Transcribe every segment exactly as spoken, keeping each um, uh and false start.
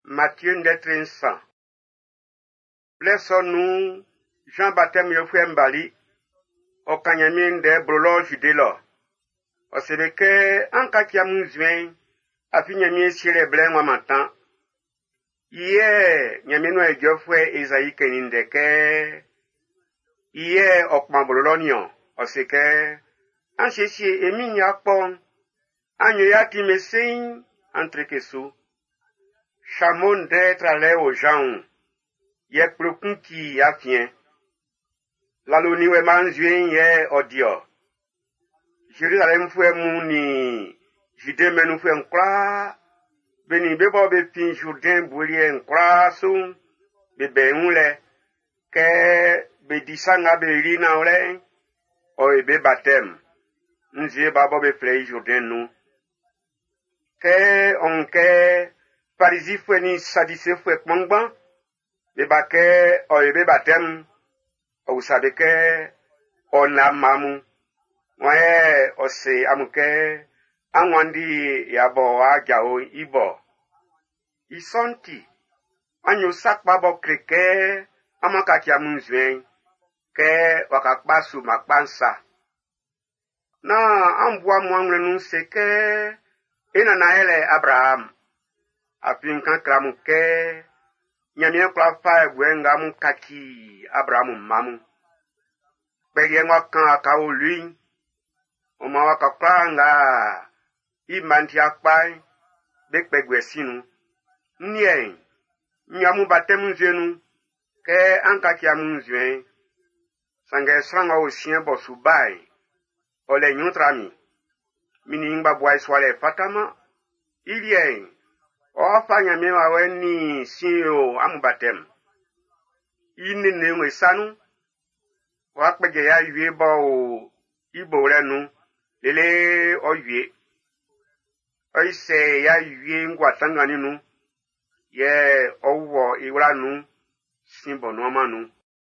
Matthieu ndetrin cent. Blessons-nous, Jean baptême yofue mbali, o kanyamin de brolo judelo. O sebeke anka kiamun zwen, afi nyami sire blen wa mantan. Iye nyamino e jofue Esaïe kenindeke. Iye okman brolo nyon, o seke, anchechi emi nyakpon, anyo yaki mesin entre kesu. Chamon d'être allé aux gens, yé plukun ki afien. La loni we manzuen yé odio. Jérusalem fue mouni, jide menu fue nkla, beni bebo be fin Jourdain boulie nkla sou, bebe unle, ke be disanga be rina ule, o ebe batem, nzie babo be flei Jourdain nou. Ke onke, Parisi fue ni sadise fue kmongban, beba ke o ebe batem, o sabe ke o na mamu, mwae o se amuke, anwandi yabo ajao ibo. Isonti, anyo sakpa bo kreke, amakaki amunzwen, ke wakakbasu makbansa. Na ambwa mwangre nun seke, ena na ele Abraham. Apin kan klamu ke, nyamye kwa fa egwenga mu kaki Abrahamu mamu. Pege ngwa kan akao lui, oma waka kwa nga imanti akpai, bekpegwe sinu. Nye, nyamu batemu zenu, ke ankaki amu zwen, sange sanga o sien bo subai, ole nyutrami, mini ingba bwai swale fatama, ilien, o fanya mewa weni siyo amubatem. Ini newe sanu, wakpeje ya yue ba o ibo renu, lele o yue. Oise ya yue ngwa tangani nu, ye owo iwra nu, simbo noma nu.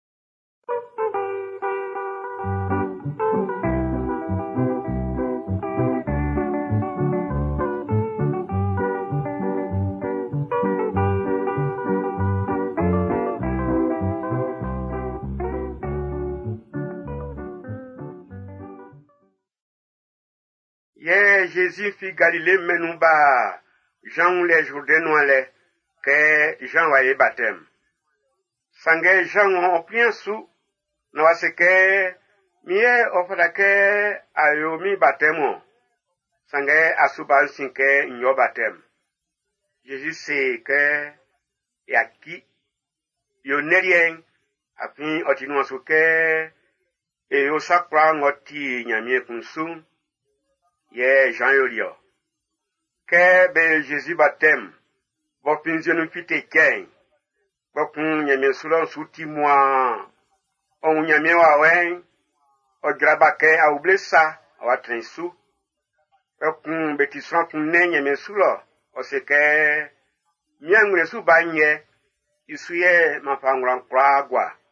Ye Jésus fit Galilée menouba, Jean les Jourdain noale, que Jean voyait baptême. Sangue Jean on pris un sou, no aseke, miye ofadake ayomi baptême, sangue asuban sinke nyo baptême. Jésus sait que, yaki, yo nerien, afin otinu asuke, e yo sakwa ngoti nyamie kunsu, Ye Jean Yorio. Ke be Jésus baptême. Bo pinzenu fite ken. Bo kun nyame sulon suti moi. On nyame wa wen. O grabake a oublesa. Wa trensu. Bo kun betisran kun ne nyame sulo. O seke. Miangre su banye. Isuye mafangran kwa agwa.